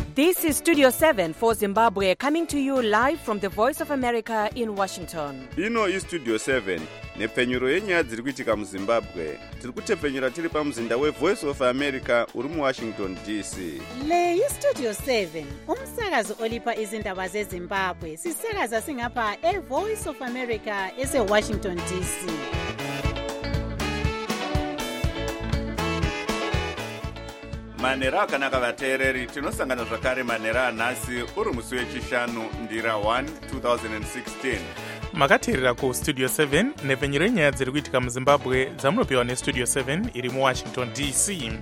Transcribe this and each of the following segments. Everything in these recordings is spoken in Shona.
This is Studio 7 for Zimbabwe, coming to you live from the Voice of America in Washington. Ino iStudio 7 nepfenyuro yenyaya dziri kuitika muZimbabwe. Tiri kutepfenyura tiri pamuzinda weVoice of America uri muWashington DC. Le iStudio 7 umsakazo olipa izindaba zeZimbabwe. Sisakaza singapha eVoice of America eseWashington DC. Manera akanaka vateereri, tinosangana zvakare manera anhasi uri musi wechishanu ndira 1 2016. makateerera kustudio 7 nepfenyuro yenyaya dziri kuitika muzimbabwe dzamunopiwa nestudio 7 iri muwashington DC.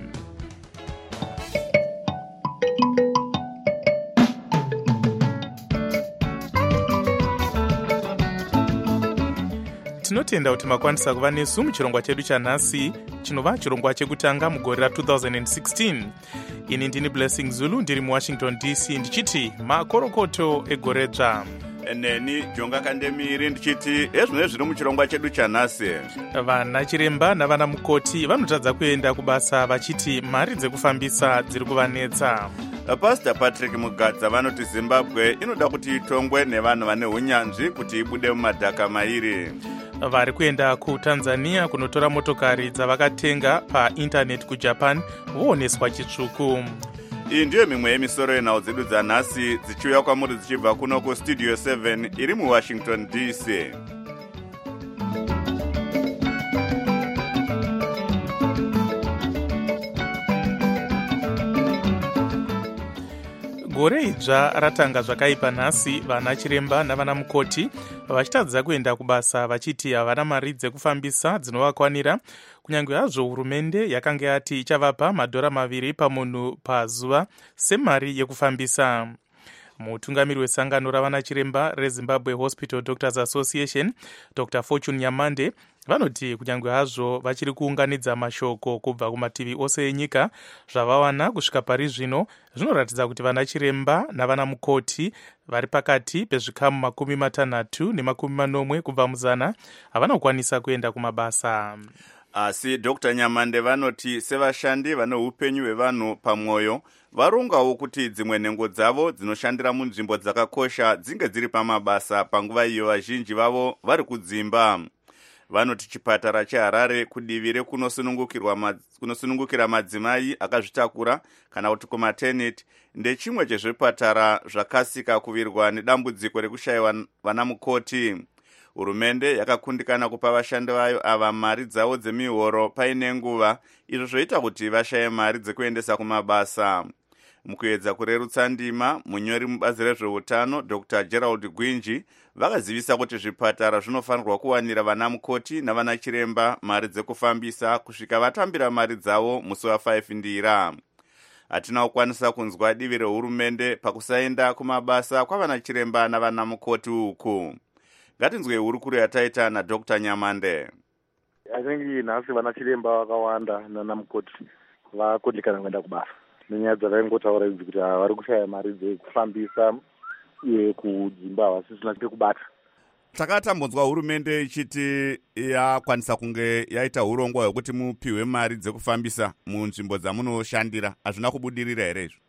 tinotenda kuti makwanisa kuva nesu muchirongwa chedu chanhasi chinova chirongwa chekutanga mugore ra2016. ini ndini Blessing Zulu ndiri muwashington DC ndichiti makorokoto egore dzva. Neni Jonga Kandemiri ndichiti ezvino zviri muchirongwa chedu chanhasi. Vana chiremba navana mukoti vanotadza kuenda kubasa vachiti mari dzekufambisa dziri kuvanetsa. Pastor Patrick Mugadza vanoti Zimbabwe inoda kuti itongwe nevanhu vane unyanzvi kuti ibude mumadhaka mairi. Vari kuenda kuTanzania kunotora motokari dzavakatenga paindaneti kuJapan vooneswa chitsvuku. Iyi ndiyo mimwe yemisoro yenhau dzedu dzanhasi dzichiuya kwamuri dzichibva kuno kustudio 7 iri muWashington DC. gore idzva ratanga zvakaipa nhasi. vana chiremba navana mukoti vachitadza kuenda kubasa vachiti havana mari dzekufambisa dzinovakwanira, kunyange hazvo hurumende yakanga yati ichavapa $2 pamunhu pazuva semari yekufambisa. mutungamiri wesangano ravana chiremba reZimbabwe Hospital Doctors Association Dr. Fortune Nyamande vanoti kunyange hazvo vachiri kuunganidza mashoko kubva kumativi ose enyika, zvavawana kusvika pari zvino zvinoratidza kuti vana chiremba navana mukoti vari pakati pezvikamu 60 ne40 kubva muzana havana kukwanisa kuenda kumabasa. Asi Dr. Nyamande vanoti sevashandi vane upenyu hwevanhu pamwoyo varongawo kuti dzimwe nhengo dzavo dzinoshandira munzvimbo dzakakosha dzinge dziri pamabasa panguva iyo vazhinji vavo vari kudzimba. Vanoti chipatara cheHarare kudivire kunosunungukira madzimai akazvitakura kana kuti kumaternity ndechimwe chezvipatara zvakasika kuvirwa nedambudziko rekushayiwa vana mukoti. Hurumende yakakundikana kupa vashandi vayo ava mari dzavo dzemihoro paine nguva, izvo zvoita kuti vashaye mari dzekuendesa kumabasa. Mukuedza kurerutsa ndima, munyori mubazi rezveutano Dr. Gerald Gwinji vakazivisa kuti zvipatara zvinofanirwa kuwanira vana mukoti navana chiremba mari dzekufambisa kusvika vatambira mari dzavo musi wa5 ndira. Hatina kukwanisa kunzwa divi rehurumende pakusaenda kumabasa kwavana chiremba navana mukoti uku. Ngatinzwe hurukuru yataita naDr. Nyamande. I think nhasi vana chiremba vakawanda nana mukoti vakundikana kuenda kubasa nenyaya dzavaingotaura idzi kuti vari kushaya mari dzekufambisa kudzimba havasisina pekubata. Takatambonzwa hurumende ichiti yakwanisa kunge yaita urongwa hwekuti mupiwe mari dzekufambisa munzvimbo dzamunoshandira. Hazvina kubudirira here izvo?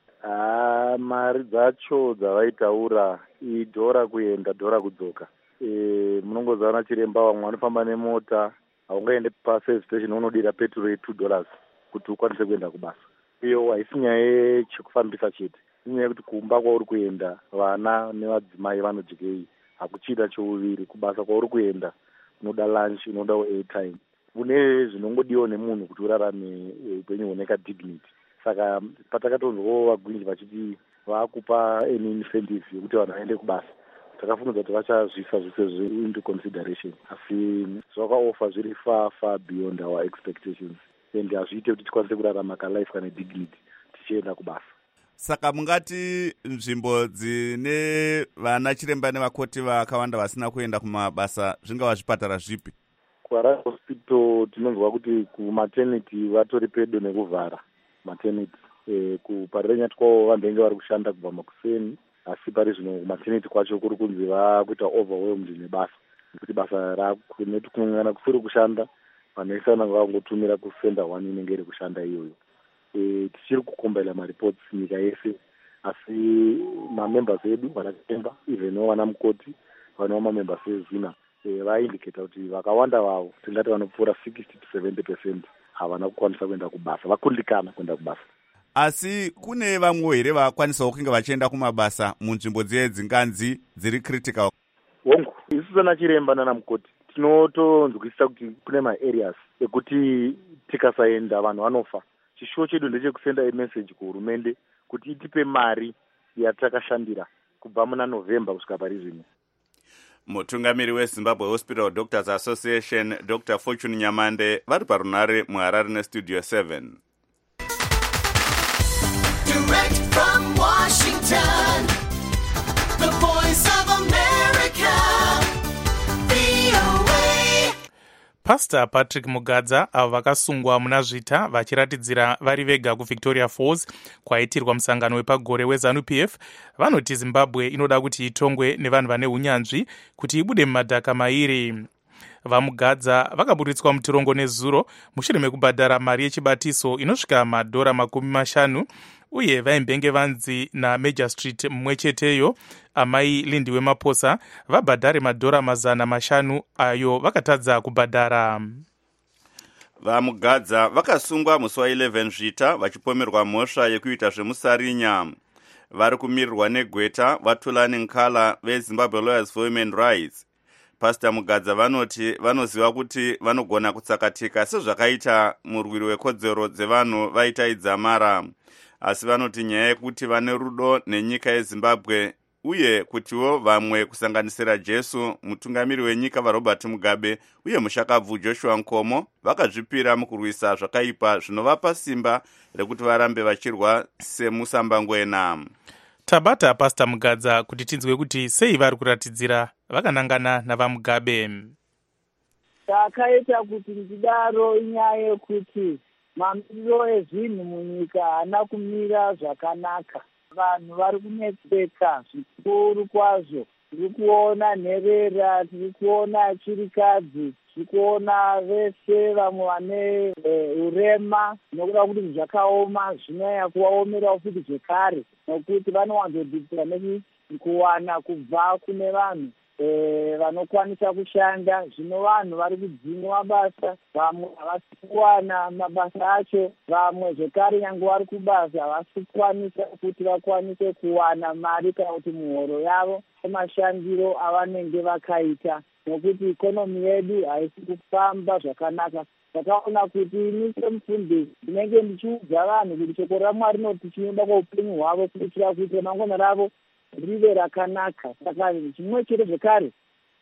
Mari dzacho dzavaitaura idhora kuenda dhora kudzoka. Munongoziva vana chiremba vamwe vanofamba nemota, haungaende paservice station unodira petrol $2 kuti ukwanise kuenda kubasa. Iyo haisi nyaya yechekufambisa chete, inyaya yekuti kumba kwauri kuenda vana nevadzimai vanodyei, hakuchida chouviri. kubasa kwauri kuenda unoda lunch, unoda airtime, une zvinongodiwa nemunhu kuti urarame upenyu huneka dignity. Saka patakatonzwawo vagwinji vachiti vakupa any incentive yekuti vanhu vaende kubasa, takafunudza kuti vachazvisa zvose into consideration, asi zvakaofa zviri far beyond our expectations, and hazviite kuti tikwanise kurarama kalife kane dignity tichienda kubasa. Saka mungati nzvimbo dzine vana chiremba nevakoti vakawanda vasina kuenda kumabasa zvingava zvipatara zvipi? kuHarare Hospital tinonzwa kuti kumaternity vatori pedo nekuvhara maternity. Kuparenya kwavo vanhu venge vari kushanda kubva makuseni, asi pari zvino kumaternity kwacho kuri kunzi vakuita overwhelmed nebasa, nekuti basa rakuneti kunongana kusiri kushanda, vanhu vanga vangotumira kusenda 1 inenge iri kushanda iyoyo. Tichiri kukombela maripots nyika yese asi mamembers edu vanachiremba even vana mukoti vanova mamembers ezina vaindicata kuti vakawanda vavo tingati vanopfuura 60 to 70% havana kukwanisa kuenda kubasa, vakundikana kuenda kubasa. Asi kune vamwe here vakwanisawo kunge vachienda kumabasa munzvimbo dziye dzinganzi dziri critical? Hongu, isu sana chiremba nana mukoti tinotonzwisisa kuti kune maareas ekuti tikasaenda vanhu vanofa. Chishuwo chedu ndechekusenda message kuhurumende kuti itipe mari yatakashandira kubva muna November kusvika parizvino. Mutungamiri weZimbabwe Hospital Doctors Association Dr. Fortune Nyamande vari parunare muHarare neStudio 7. Direct from Washington, the voice of America, VOA. Pastor Patrick Mugadza avo vakasungwa muna zvita vachiratidzira vari vega kuVictoria Falls kwaitirwa musangano wepagore weZANU-PF vanoti Zimbabwe inoda kuti itongwe nevanhu vane unyanzvi kuti ibude mumadhaka mairi. Vamugadza vakaburitswa mutorongo nezuro mushure mekubhadhara mari yechibatiso inosvika $50 uye vaimbenge vanzi naMajor Street mumwe cheteyo amai Lindiwe Maposa vabhadhare $500 ayo vakatadza kubhadhara. Vamugadza vakasungwa musi wa11 zvita vachipomerwa mhosva yekuita zvemusarinya. Vari kumirirwa negweta vaThulani Nkala veZimbabwe Lawyers for Human Rights. Pastor Mugadza vanoti vanoziva kuti vanogona kutsakatika sezvakaita murwiri wekodzero dzevanhu vaita idzamara. Asi vanoti nyaya yekuti vane rudo nenyika yeZimbabwe uye kutiwo vamwe kusanganisira Jesu, mutungamiri wenyika vaRobert Mugabe uye mushakabvu Joshua Nkomo vakazvipira mukurwisa zvakaipa zvinovapa simba rekuti varambe vachirwa semusambangwena. Tabata Pastor Mugadza kuti tinzwe kuti sei vari kuratidzira vakanangana navaMugabe. Takaita kuti ndidaro inyaya yekuti mamiriro ezvinhu munyika haana kumira zvakanaka. Vanhu vari kunetseka zvikuru kwazvo. Tiri kuona nherera, tiri kuona chirikadzi, tiri kuona vese vamwe vane urema nokuda kuti zvakaoma zvinonyanya kuvaomera futi zvekare nokuti vanowanzodzidzira nekuwana kubva kune vanhu vanokwanisa kushanda. Zvino vanhu vari kudzimwa basa, vamwe havasi kuwana mabasa acho, vamwe zvekare nyange vari kubasa havasi kukwanisa kuti vakwanise kuwana mari kana kuti muhoro yavo semashandiro avanenge vakaita nokuti ikonomi yedu haisi kufamba zvakanaka. Takaona kuti ini semufundisi ndinenge ndichiudza vanhu kuti shoko raMwari rinoti chinoda kwaupenyu hwavo kuitira kuti ramangwana ravo rive rakanaka. Saka chimwe chete zvekare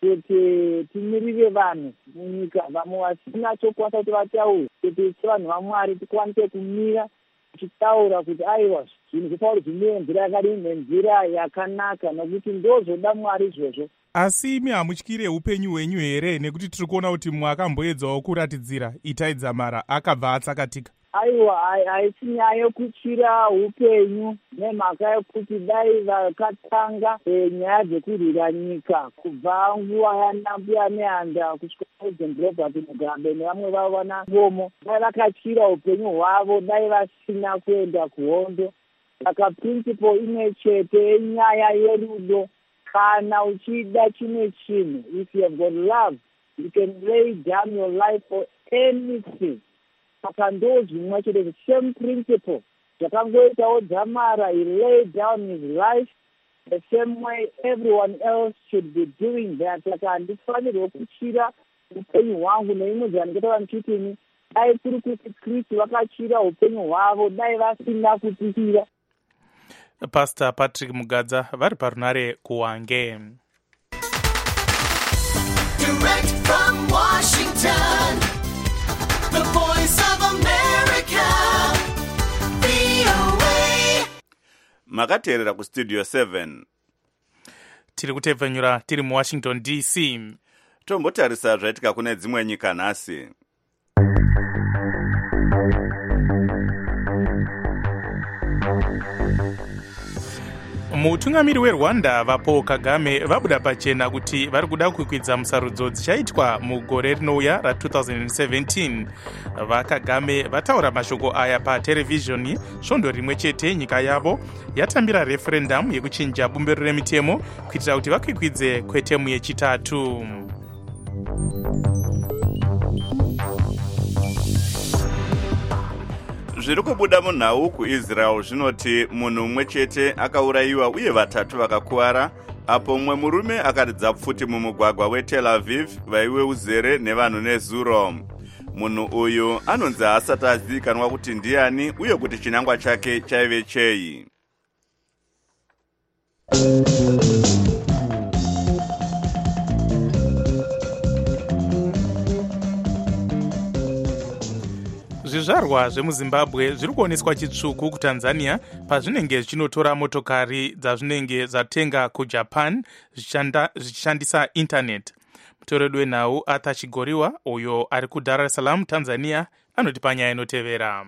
kuti timirire vanhu munyika vamwe vasina chokwanisa kuti vataure kuti sevanhu vaMwari tikwanise kumira tichitaura kuti aiwa zvinhu zvotaura zvimire nzira yakadini nenzira yakanaka nokuti ndozvoda Mwari izvozvo. Asi imi hamutyire upenyu hwenyu here nekuti tiri kuona kuti mumwe akamboedzawo kuratidzira itaidzamara akabva atsakatika? Aiwa, haisi nyaya yekutyira upenyu nemhaka yekuti dai vakatanga nyaya dzekurwira nyika kubva nguva yanambuya nehanda kusvika President Robert Mugabe nevamwe vavo vana Ngomo, dai vakatyira upenyu hwavo, dai vasina kuenda kuhondo. Saka principle imwe chete yenyaya yerudo. Kana uchida chimwe chinhu, if you have got love, you can lay down your life for anything. Saka ndo zvimwe chete, the same principle zvakangoitawo Dzamara, he laid down his life the same way everyone else should be doing that. Saka handifanirwe kutyira upenyu hwangu neimwe dzandikataura ndichitini dai kuri kuti Kristu vakatyira upenyu hwavo, dai vasina kutyira. Pastor Patrick Mugadza vari parunare kuHwange. Direct from Washington, the voice of America, VOA. Makateerera kuStudio 7. Tiri kutevhenyura tiri muWashington DC. Tombotarisa zvaitika kune dzimwe nyika nhasi. mutungamiri werwanda vapaul kagame vabuda pachena kuti vari kuda kukwidza musarudzo dzichaitwa mugore rinouya ra2017. vakagame vataura mashoko aya paterevhizhoni svondo rimwe chete nyika yavo yatambira referendamu yekuchinja bumbiro remitemo kuitira kuti vakwikwidze kwetemu yechitatu. zviri kubuda munhau kuisrael zvinoti munhu mumwe chete akaurayiwa uye vatatu vakakuwara apo mumwe murume akaridza pfuti mumugwagwa wetel aviv vaive uzere nevanhu nezuro. munhu uyu anonzi haasati azivikanwa kuti ndiani uye kuti chinangwa chake chaive chei. zvizvarwa zvemuzimbabwe zviri kuoneswa chitsvuku kutanzania pazvinenge zvichinotora motokari dzazvinenge zvatenga kujapan zvichishandisa intaneti. mutoredo wenhau arthur chigoriwa uyo ari kudar es salaam tanzania anoti panyaya inotevera.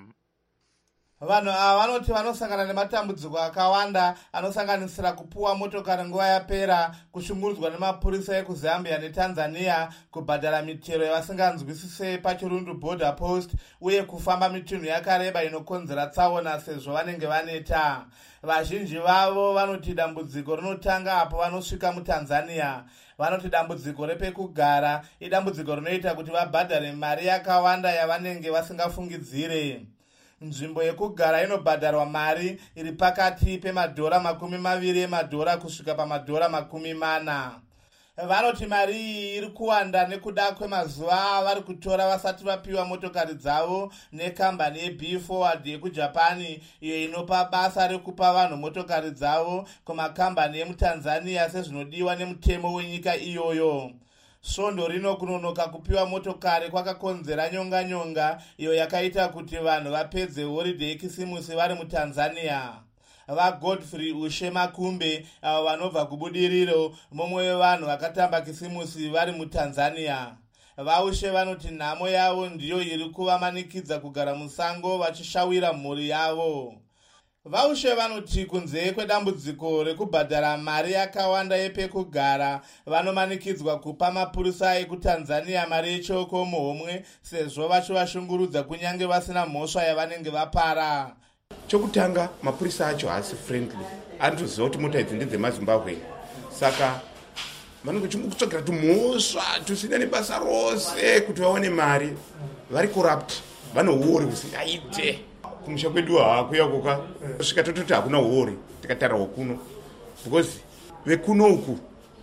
vanhu ava vanoti vanosangana nematambudziko akawanda anosanganisira kupuwa motokari nguva yapera, kushungurudzwa nemapurisa ekuzambia netanzania, kubhadhara mitero yavasinganzwisise pachirundu border post uye kufamba mitunhu yakareba inokonzera tsaona sezvo vanenge vaneta. vazhinji vavo vanoti dambudziko rinotanga apo vanosvika mutanzania. vanoti dambudziko repekugara idambudziko rinoita kuti vabhadhare mari yakawanda yavanenge vasingafungidzire. nzvimbo yekugara inobhadharwa mari iri pakati pemadhora 20 emadhora kusvika pamadhora 40. vanoti mari iyi iri kuwanda nekuda kwemazuva avari kutora vasati vapiwa motokari dzavo nekambani yeB-Forward yekujapani, iyo inopa basa rekupa vanhu motokari dzavo kumakambani emutanzania sezvinodiwa nemutemo wenyika iyoyo. svondo rino kunonoka kupiwa motokari kwakakonzera nyonga iyo yakaita kuti vanhu vapedze holiday yekisimusi vari mutanzania. vagodfrey ushemakumbe avo vanobva kubudiriro mumwe wevanhu vakatamba kisimusi vari mutanzania. vaushe vanoti nhamo yavo ndiyo iri kuvamanikidza kugara musango vachishawira mhuri yavo. vaushe vanoti kunze kwedambudziko rekubhadhara mari yakawanda yepekugara, vanomanikidzwa kupa mapurisa ekutanzania mari yechoko muhomwe sezvo vachivashungurudza kunyange vasina mhosva yavanenge vapara. chokutanga mapurisa acho haasi friendly, anotoziva kuti mota idzi ndedzemazimbabwe, saka vanenge kutsvagira tumhosva tusina nebasa rose kuti vaone mari. vari corrupt, vane uori kusi aite kumusha kwedu hakuya kuka svika tototi hakuna uori tikatarira kuno, because vekuno uku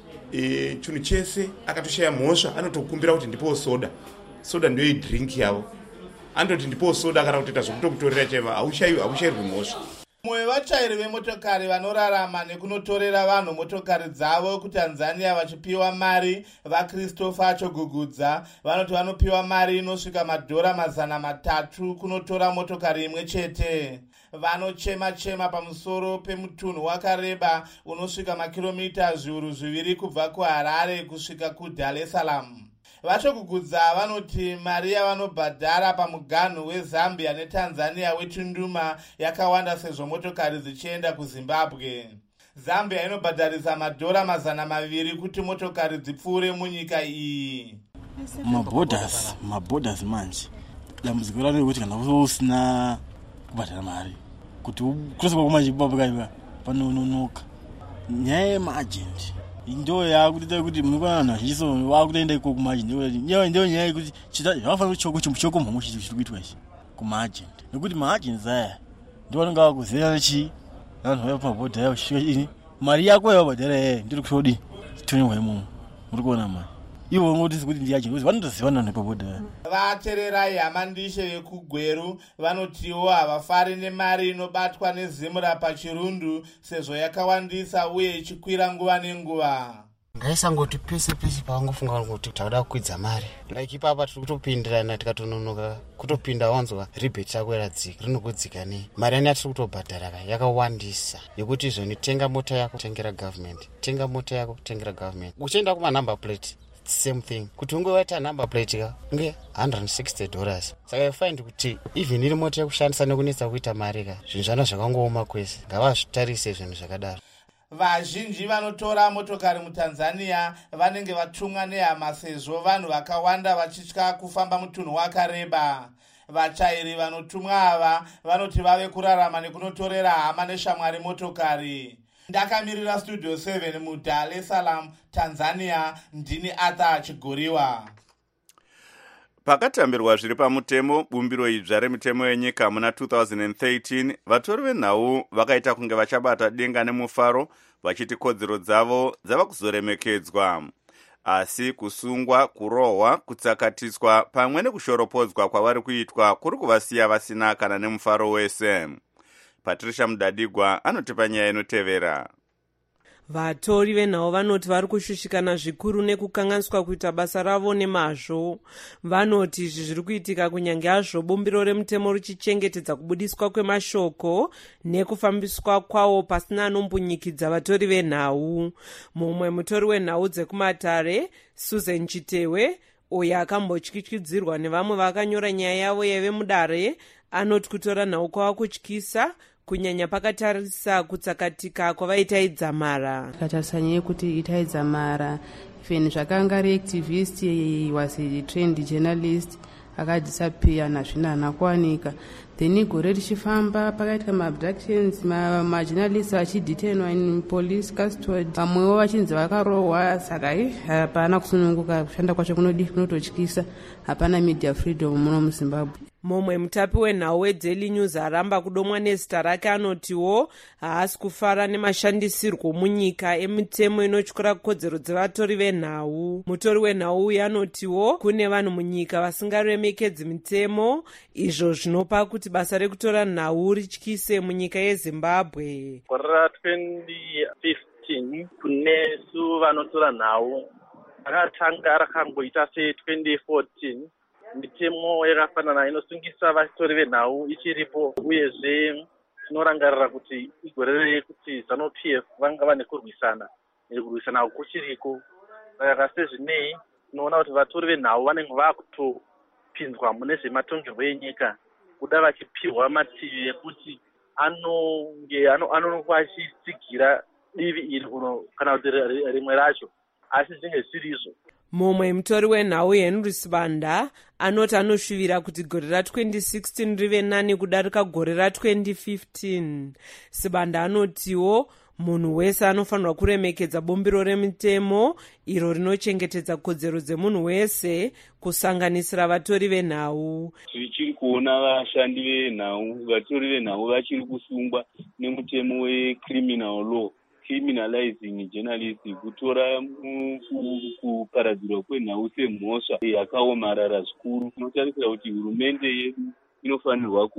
chinhu chese akatoshaya mhosva anotokumbira kuti ndipowo soda ndiyo idrink yavo, anototi ndipowo soda kana kutoita zvokutokutorera chaiva haushayirwi mhosva. mumwe wevachairi vemotokari vanorarama nekunotorera vanhu motokari dzavo kutanzania vachipiwa mari, vaChristopher Chogugudza, vanoti vanopiwa mari inosvika madhora 300 kunotora motokari imwe chete. vanochema pamusoro pemutunhu wakareba unosvika makiromita zviuru 2 kubva kuharare kusvika kudar es salaam. vachogugudza vanoti mari yavanobhadhara pamuganhu wezambia netanzania wetunduma yakawanda sezvo motokari dzichienda kuzimbabwe. zambia inobhadharisa madhora 200 kuti motokari dzipfuure munyika iyi. maborders manje dambudziko rano rekuti kana usina kubhadhara mari kuti ukroswa kumazimbabwe panononoka. nyaya yemaagent ndo yakuita kuti munokwana vazhinji vakutoenda ikoko kumaagent, ndio nyaya yekuti zvavafanira kuti choko mhomho chiri kuitwa ichi kumaagent, nekuti maagents aya ndo vanenge vakuzerana chi vanhu vaya pamabhodha yavo chisvika ini mari yako yavabhadhara ndiri kutodi chitonyorwa imomo, muri kuona mari ivo ngotisi kuti ndiagent kuti vanotozivana nepabhodha. vatererai hamandishe vekugweru vanotiwo havafari nemari inobatwa nezimura pachirundu sezvo yakawandisa uye ichikwira nguva nenguva. ngaisangoti pese pavangofunga kuti takuda kukwidza mari like ipapa tiri kutopindirana tikatononoka kutopinda wanzwa ribheti yako yaradzika rinokudzika nei mari yani yatiri kutobhadhara yakawandisa yekuti izvoni tenga mota yako tengera government, tenga mota yako tengera government. uchienda kumanumber plate same thing, kuti unge waita number plate ka unge $160. saka yafind kuti even iri mota yekushandisa nekunetsa kuita mari ka zvinhu zvano zvakangooma kwese, ngavazvitarise zvinhu zvakadaro. vazhinji vanotora motokari mutanzania vanenge vatumwa nehama sezvo vanhu vakawanda vachitya kufamba mutunhu wakareba. Vachairi vanotumwa ava vanoti vave kurarama nekunotorera hama neshamwari motokari. Ndakamirira Studio 7 muDar es Salaam, Tanzania, ndini Arthur Chigoriwa. Pakatambirwa zviri pamutemo bumbiro idzva remitemo yenyika muna 2013, vatori venhau vakaita kunge vachabata denga nemufaro vachiti kodzero dzavo dzava kuzoremekedzwa. Asi kusungwa, kurohwa, kutsakatiswa pamwe nekushoropodzwa kwavari kuitwa kuri kuvasiya vasina kana nemufaro wese. Patricia Mudadigwa anotipa nyaya inotevera. Vatori venhau vanoti vari kushushikana zvikuru nekukanganiswa kuita basa ravo nemazvo. Vanoti izvi zviri kuitika kunyange hazvo bumbiro remutemo richichengetedza kubudiswa kwemashoko nekufambiswa kwawo pasina anombonyikidza vatori venhau. Mumwe mutori wenhau dzekumatare, Susan Chitewe, uyo akambotyityidzirwa nevamwe vakanyora nyaya yavo yeve mudare, anoti kutora nhau kwava kutyisa kunyanya pakatarisa kutsakatika kwavaita idzamara. Takatarisa nyaya yekuti ita idzamara, even zvakanga reactivist was a trained journalist akadisappear nazvina hana kuwanika. Then igore richifamba pakaitika maabductions, majournalists vachidetainwa in police custody, vamwewo vachinzi vakarohwa. Saka hapana kusununguka, kushanda kwacho kunototyisa, hapana media freedom muno muZimbabwe. Mumwe mutapi wenhau weDaily News aramba kudomwa nezita rake anotiwo haasi kufara nemashandisirwo munyika emitemo inotyura kodzero dzevatori venhau. Mutori wenhau uyu anotiwo kune vanhu munyika vasingaremekedzi mitemo, izvo zvinopa kuti basa rekutora nhau rityise munyika yeZimbabwe. Gore ra 2015 kune su vanotora nhau rakatanga rakangoita se2014. Mitemo yakafanana inosungisa vatori venhau ichiripo, uyezve tinorangarira kuti igore rekuti ZANU-PF vanga vane kurwisana kuchiriko. Saka sezvinei tinoona kuti vatori venhau vanenge vakutopinzwa mune zvematongerwo enyika kuda vachipiwa mativi ekuti anonge achitsigira divi iri kuno kana kuti rimwe racho, asi zvinge zvisiri izvo. Mumwe mutori wenhau Henry Sibanda anoti anoshuvira kuti gore ra2016 rive nani kudarika gore ra2015. Sibanda anotiwo munhu wese anofanirwa kuremekedza bumbiro remitemo iro rinochengetedza kodzero dzemunhu wese kusanganisira vatori venhau. Tichiri kuona vashandi venhau, vatori venhau vachiri kusungwa nemutemo wecriminal law criminalizing journalists, kutora kuparadzirwa kwenhau semhosva yakaomarara zvikuru. Tinotarisira kuti hurumende yedu inofanirwa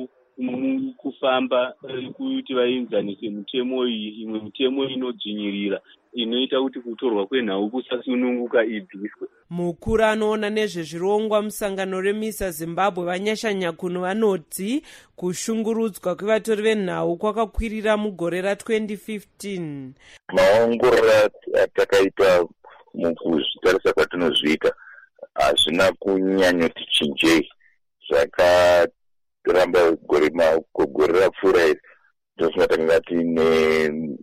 kufamba kuti vaenzanise mitemo iyi, imwe mitemo inodzvinyirira inoita kuti kutorwa kwenhau kusasununguka ibviswe. Mukuru anoona nezvezvirongwa musangano remisa Zimbabwe Vanyashanyakuno vanoti kushungurudzwa kwevatori venhau kwakakwirira mugore ra2015. Maongororo atakaita mukuzvitarisa kwatinozviita hazvina kunyanyoti chinjei. Zvakaramba gore rapfuura iri ndotinotanga tiine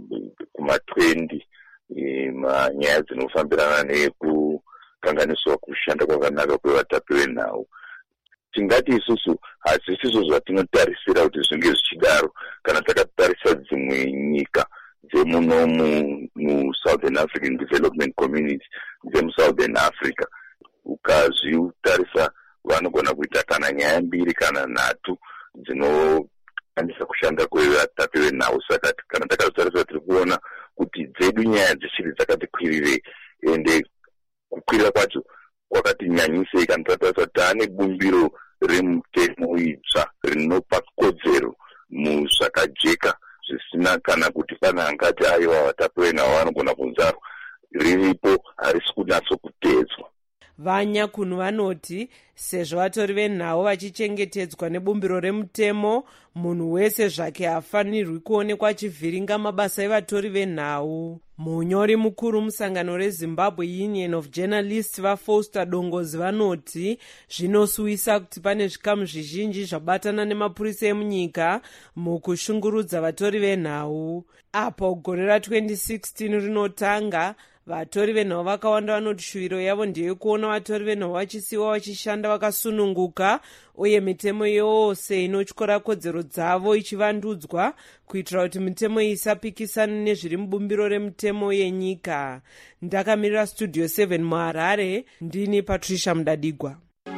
kuma20 manyaya dzinofambirana nekukanganiswa kushanda kwakanaka kwevatapi venhau. Tingati isusu hazisiso zvatinotarisira kuti zvinge zvichidaro kana takatarisa dzimwe nyika dzemuno muSouthern African Development Community dzemuSouthern Africa. Ukazvitarisa vanogona kuita kana nyaya 2 kana 3 dzinokwanisa kushanda kwevatapi venhau. Saka kana takazvitarisa tiri kuona kuti dzedu nyaya dzichiri dzakati kwirirei, ende kukwirira kwacho kwakati nyanyisei kana tatarisa kuti taane bumbiro remutemo idzva rinopa kodzero muzvakajeka zvisina kana kuti pana angati aiwa vatapi venhau vanogona kunzarwa, riripo harisi kunyatsokuteedzwa. Vanyakunu vanoti sezvo vatori venhau vachichengetedzwa nebumbiro remutemo, munhu wese zvake hafanirwi kuonekwa achivhiringa mabasa evatori venhau. Munyori mukuru musangano reZimbabwe Union of Journalists vaFoster Dongozi vanoti zvinosuwisa kuti pane zvikamu zvizhinji zvabatana nemapurisa emunyika mukushungurudza vatori venhau. Apo gore ra2016 rinotanga, vatori venhau vakawanda vanoti shuwiro yavo ndeyekuona vatori venhau vachisiwa vachishanda vakasununguka, uye mitemo yose inotyora kodzero dzavo ichivandudzwa kuitira kuti mitemo isapikisana nezviri mubumbiro remutemo yenyika. Ndakamirira Studio 7 muHarare, ndini Patricia Mudadigwa.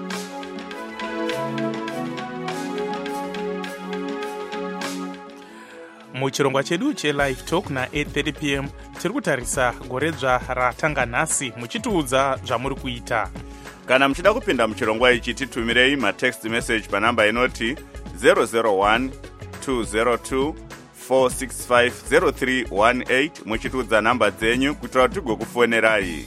Muchirongwa chedu cheLive Talk na8:30 pm tiri kutarisa goredzva ratanga nhasi, muchitiudza zvamuri kuita. Kana muchida kupinda muchirongwa ichi, titumirei matext message panamba inoti 001 202 465 0318 muchitiudza namba dzenyu kuitira kuti tigokufonerai.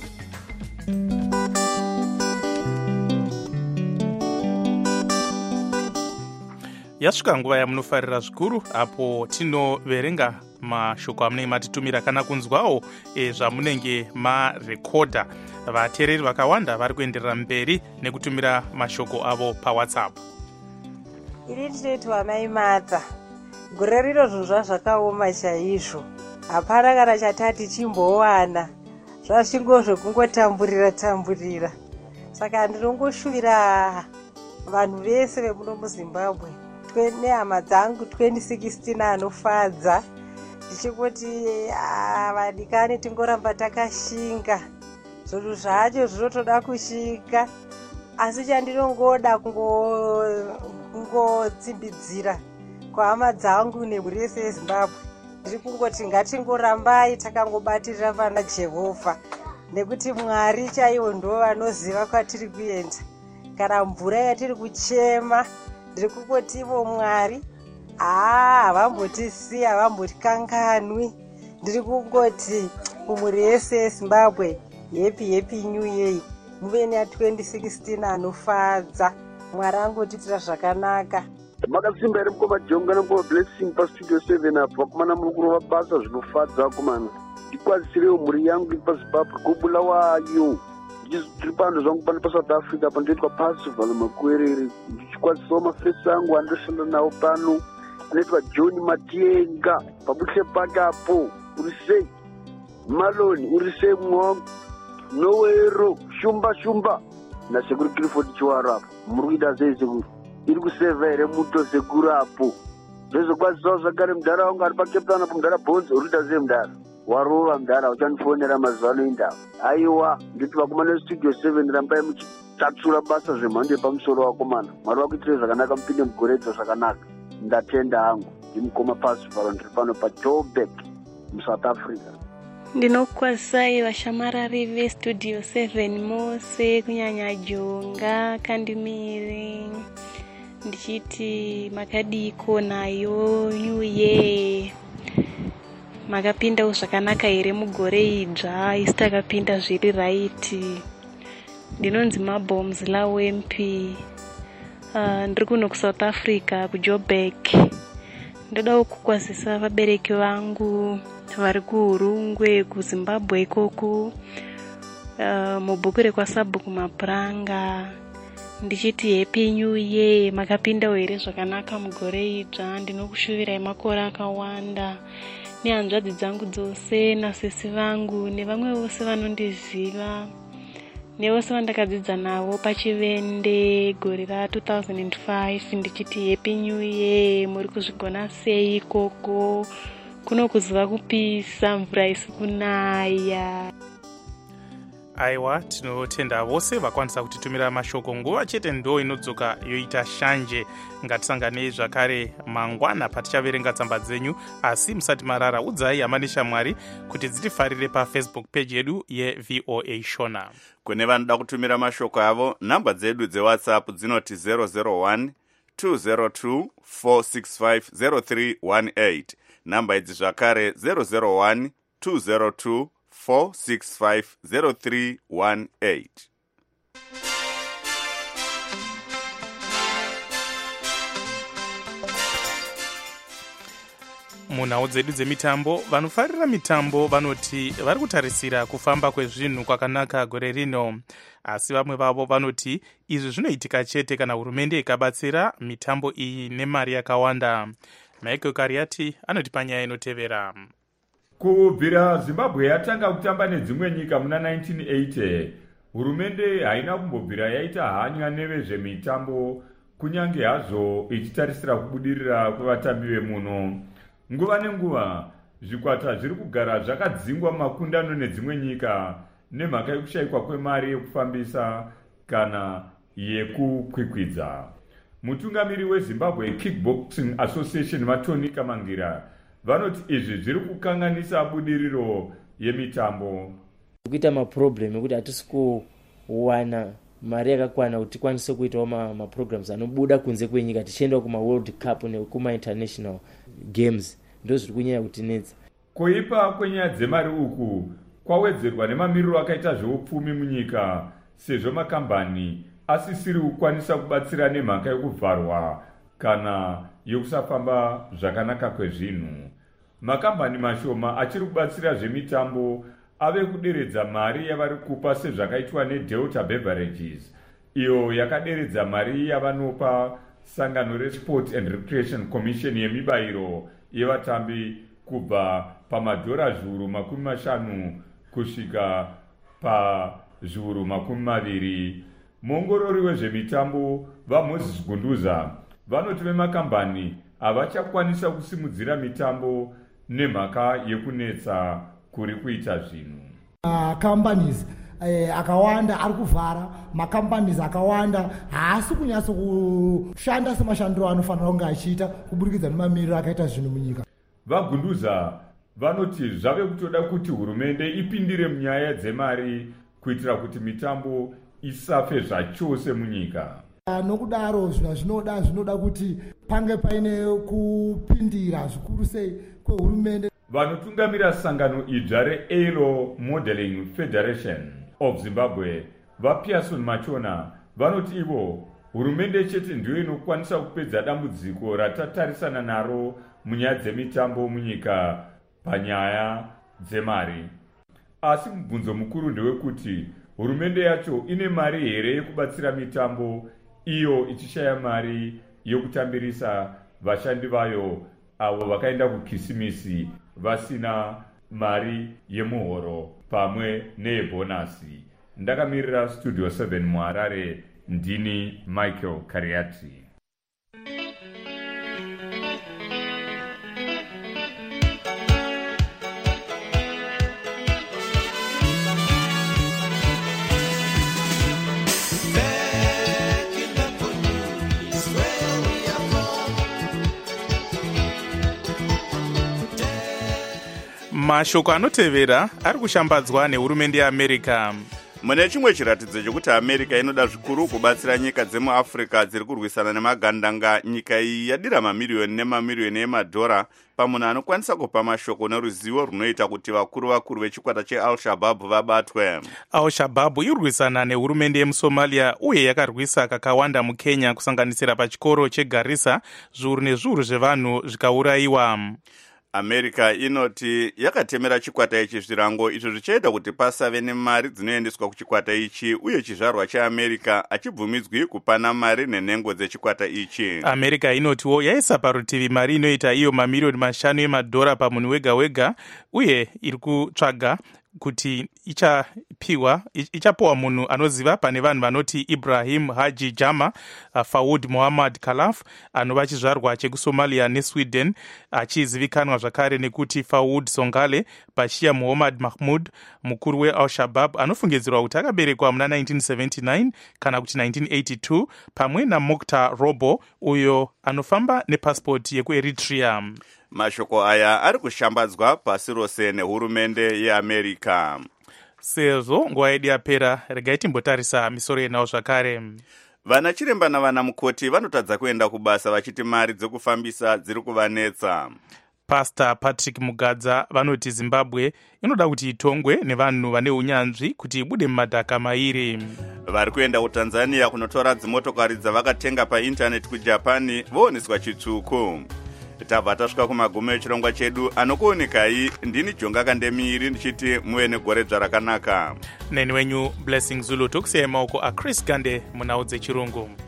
Yasvika nguva yamunofarira zvikuru, apo tinoverenga mashoko amunenge matitumira kana kunzwawo zvamunenge marekodha. Vateereri vakawanda vari kuenderera mberi nekutumira mashoko avo paWhatsApp. Iri tinoti Wamai Martha, gore rino zvinhu zvazvakaoma chaizvo, hapana kana chatati chimbowana, zvazvingo zvekungotamburira. Saka ndinongoshuvira vanhu vese vemuno muZimbabwe nehama dzangu 2016 anofadza, ndichikuti vadikani tingoramba takashinga. Zvinhu zvacho zvinotoda kushinga, asi chandinongoda kungotsimbidzira kuhama dzangu nemhuri yese yeZimbabwe, ndiri kungoti ngatingorambai takangobatirira pana Jehovha, nekuti Mwari chaivo ndo vanoziva kwatiri kuenda. Kana mvura yatiri kuchema, ndiri kungotivo Mwari havambotisiya, havambotikanganwi. Ndiri kungoti kumhuri yese yeZimbabwe, happy new year, muve neya2016 anofadza. Mwari angotiitira zvakanaka. Makasimba ere mukoma jonga nemukoma blessing paStudio 7 apo vakomana muri kurova basa zvinofadza vakomana. Ndikwazisirewo mhuri yangu iri paZimbabwe, gobula wayo. Ndiri pano zvangu pano paSouth Africa pandoitwa Percival Makwerere, ndichikwazisawo mafesi angu andoshanda nawo pano, anoitwa John Matienga pabutse pakapo. Uri sei Maloni, uri sei Mwongo, Nowero, Shumba nasekuru Clifford Chiwaro apo. Muri kuita sei sekuru? Iri kuseva here muto sekuru apo? Zvezokwazisao zvakare mudhara wangu ari paCape Town apo, mudhara Bonzo. Uri kuita sei mudhara? Warova mudhara, uchandifonera mazuva anoinda. Aiwa, nditi vakomana veStudio 7 rambai muchitatsura basa zvemhando yepamusoro vakomana. Mwari vakuitire zvakanaka, mupinde mugoredzo zvakanaka. Ndatenda hangu. Ndimukoma Percival, ndiri pano paJoburg muSouth Africa. Ndinokwazisai vashamarari veStudio 7 mose, kunyanya Jonga, Kandimiri, ndichiti makadiko nayo New Year. Makapindawo zvakanaka here mugore idzva, isi takapinda zviri raiti. Ndinonzi Mabombs Lawempi, ndiri kuno kuSouth Africa kuJoburg. Ndodawo kukwazisa vabereki vangu vari kuHurungwe kuZimbabwe ikoko, mubhuku rekwaSabhuku Mapuranga. Ndichiti happy new year, makapindawo here zvakanaka mugore idzva. Ndinokushuvirai makore akawanda nehanzvadzi dzangu dzose nasesi vangu nevamwe vose vanondiziva nevose vandakadzidza navo paChivende gore ra2005. Ndichiti happy new year, muri kuzvigona sei ikoko? Kuno kuzuva kupisa, mvura isi kunaya. Aiwa, tinotenda vose vakwanisa kutitumira mashoko. Nguva chete ndo inodzoka yoita shanje. Ngatisanganei zvakare mangwana patichaverenga tsamba dzenyu, asi musati marara udzai hama neshamwari kuti dzitifarire paFacebook page yedu yeVOA Shona. Kune vanoda kutumira mashoko avo, namba dzedu dzeWhatsApp dzinoti 001 202 465 0318. Namba idzi zvakare 001 202 465 0318. munhau dzedu dzemitambo, vanofarira mitambo vanoti vari kutarisira kufamba kwezvinhu kwakanaka gore rino, asi vamwe vavo vanoti izvi zvinoitika chete kana hurumende ikabatsira mitambo iyi nemari yakawanda. Michael Kariati anoti panyaya inotevera. Kubvira Zimbabwe yatanga kutamba nedzimwe nyika muna 1980, hurumende haina kumbobvira yaita hanya nevezvemitambo, kunyange hazvo ichitarisira kubudirira kwevatambi vemuno. Nguva nenguva zvikwata zviri kugara zvakadzingwa makundano nedzimwe nyika nemhaka yekushayikwa kwemari yekufambisa kana yekukwikwidza. Mutungamiri weZimbabwe Kickboxing Association Matoni Kamangira vanoti izvi zviri kukanganisa budiriro yemitambo. Kuita maproblem ekuti hatisi kuwana mari yakakwana kuti tikwanise kuitawo maprograms anobuda kunze kwenyika tichienda kumaworld cup nekuma-international games, ndo zviri kunyanya kutinetsa. Kuipa kwenyaya dzemari uku kwawedzerwa nemamiriro akaita zveupfumi munyika, sezvo makambani asisiri kukwanisa kubatsira nemhaka yekuvharwa kana yekusafamba zvakanaka kwezvinhu. Makambani mashoma achiri kubatsira zvemitambo ave kuderedza mari yavari kupa sezvakaitwa neDelta Beverages, iyo yakaderedza mari yavanopa sangano reSport and Recreation Commission yemibayiro yevatambi kubva pamadhora zviuru 50 kusvika pazviuru 20. Muongorori wezvemitambo vaMoses Gunduza vanoti vemakambani havachakwanisa kusimudzira mitambo nemhaka yekunetsa kuri kuita zvinhu. Companies akawanda ari kuvhara, macompanies akawanda haasi kunyatsa kushanda semashandiro anofanira kunge achiita kuburikidza nemamiriro akaita zvinhu munyika. VaGunduza vanoti zvave kutoda kuti hurumende ipindire munyaya dzemari kuitira kuti mitambo isafe zvachose munyika. Nokudaro zvinoda kuti pange paine kupindira zvikuru sei kwehurumende. Vanotungamira sangano idzva reAero Modeling Federation of Zimbabwe vaPearson Machona vanoti ivo hurumende chete ndiyo inokwanisa kupedza dambudziko ratatarisana naro munyaya dzemitambo munyika panyaya dzemari. Asi mubvunzo mukuru ndewekuti hurumende yacho ine mari here yekubatsira mitambo iyo ichishaya mari yekutambirisa vashandi vayo avo vakaenda kukisimisi vasina mari yemuhoro pamwe neyebhonasi. Ndakamirira Studio 7 muHarare, ndini Michael Kariati. Mashoko anotevera ari kushambadzwa nehurumende yeAmerica. Mune chimwe chiratidzo chokuti America inoda zvikuru kubatsira nyika dzemuAfrica dziri kurwisana nemagandanga, nyika iyi yadira mamiriyoni nemamiriyoni emadhora pamunhu anokwanisa kupa mashoko neruzivo runoita kuti vakuru vechikwata cheAl-Shabaab vabatwe. Al-Shabaab irwisana nehurumende yemuSomalia uye yakarwisa kakawanda muKenya kusanganisira pachikoro cheGarissa, zviuru nezviuru zvevanhu zvikaurayiwa. America inoti yakatemera chikwata ichi zvirango izvo zvichaita kuti pasave nemari dzinoendeswa kuchikwata ichi, uye chizvarwa cheAmerica achibvumidzwi kupana mari nenhengo dzechikwata ichi. America inotiwo yaisa parutivi mari inoita iyo mamiriyoni 5 emadhora pamunhu wega wega, uye iri kutsvaga kuti ichapiwa munhu anoziva pane vanhu vanoti Ibrahim Haji Jama, Fawud Muhammad Khalaf anova chizvarwa chekuSomalia neSweden, achizivikanwa zvakare nekuti Fawud Songale, Bashir Muhammad Mahmud, mukuru weAl-Shabaab anofungidzirwa kuti akaberekwa muna 1979 kana kuti 1982, pamwe naMokhtar Robo uyo anofamba nepasipoti yekuEritrea. Mashoko aya ari kushambadzwa pasi rose nehurumende yeAmerica. Sezvo nguva yedu yapera, regai timbotarisa misoro yenawo zvakare. Vana chiremba navana mukoti vanotadza kuenda kubasa vachiti mari dzekufambisa dziri kuvanetsa. Pastor Patrick Mugadza vanoti Zimbabwe inoda kuti itongwe nevanhu vane unyanzvi kuti ibude mumadhaka mairi. Vari kuenda kuTanzania kunotora dzimotokari dzavakatenga paindaneti kuJapani vooneswa chitsvuku. tabva tasvika kumagumo echirongwa chedu. Anokuonekai ndini Jonga Kandemiri ndichiti muve negore dzarakanaka. Neni wenyu Blessing Zulu tokusiyai maoko aChris Gande munhau dzechirungu.